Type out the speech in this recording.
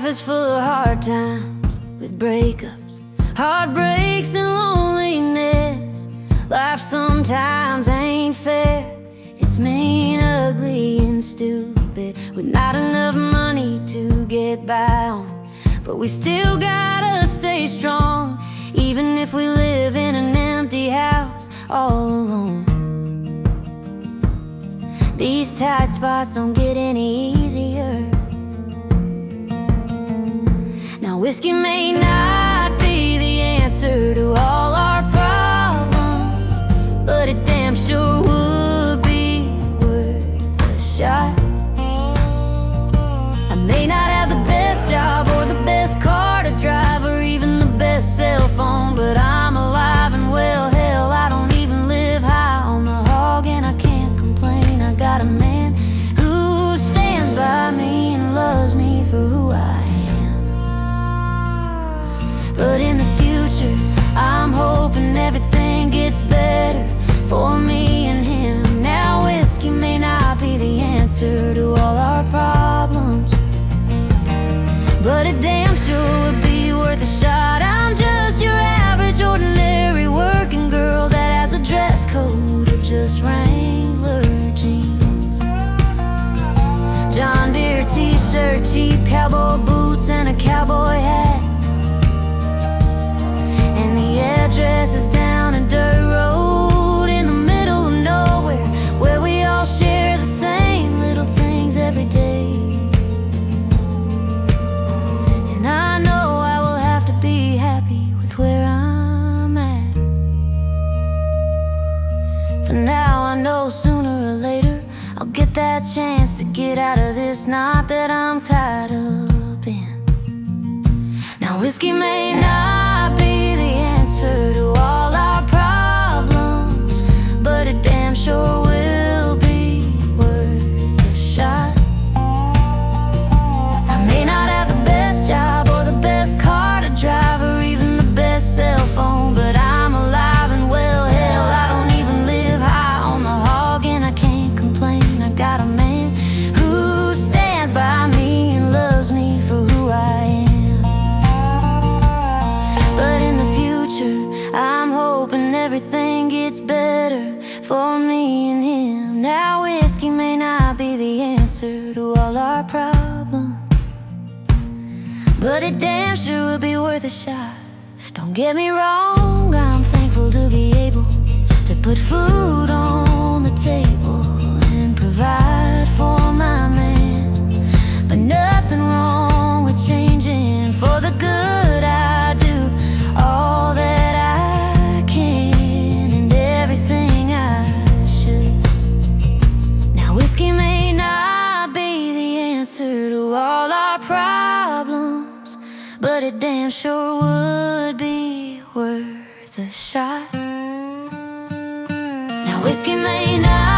Life is full of hard times, with breakups, heartbreaks and loneliness. Life sometimes ain't fair. It's mean, ugly and stupid, with not enough money to get by on. But we still gotta stay strong, even if we live in an empty house all alone. These tight spots don't get any easier. Now whiskey may not be the answer to all our problems, but it damn sure would be worth a shot. I may not have the best job or the best car to drive or even the best cell phone, but I'm alive and well. Hell, I don't even live high on the hog, and I can't complain. I got a man who stands by me and loves me for who I am. But in the future, I'm hoping everything gets better for me and him. Now whiskey may not be the answer to all our problems, but it damn sure would be worth a shot. I'm just your average, ordinary working girl that has a dress code of just Wrangler jeans, John Deere t-shirt, cheap cowboy boots, and a cowboy hat. And the address is down a dirt road in the middle of nowhere, where we all share the same little things every day. And I know I will have to be happy with where I'm at. For now, I know sooner or later I'll get that chance to get out of this knot that I'm tied up in. Now whiskey may not be the answer to all our problems, but it damn sure will be worth a shot. I may not have the best job or the best car to drive or even the best cell phone, but I'm alive and well. Hell, I don't even live high on the hog, and I can't complain. I got a man who stands by me and loves me for who I am. But in the future, I'm hoping everything gets better for me and him. Now whiskey may not be the answer to all our problems, but it damn sure would be worth a shot. Don't get me wrong, I'm thankful to be able to put food on the table and provide for my man. But nothing wrong with changing for the good. I do all that I can and everything I should. Now whiskey may not be the answer to all our problems, but it damn sure would be worth a shot. Now whiskey may not